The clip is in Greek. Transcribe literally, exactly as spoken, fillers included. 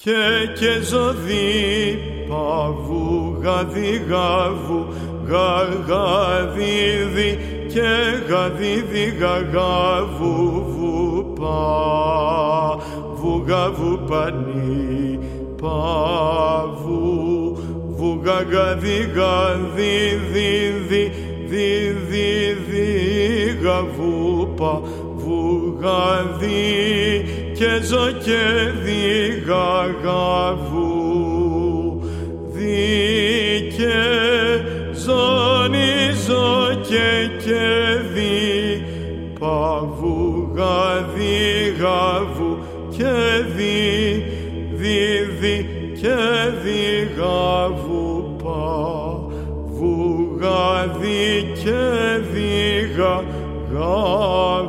και και ζωδί παβού γαδί γαβού γαγαδίδι και γαδίδι γαγαβού βου παβού γαβού πανί παβού βου γαγαδί γαδίδι δι δι δι δι γαβού παβού γαδί και ζω και δι γαγαβού δι και ζώνη ζω και και δι παβού γαδί γαβού και δι δι δι και δι γαβού παβού γαδί και δι γαγαβού.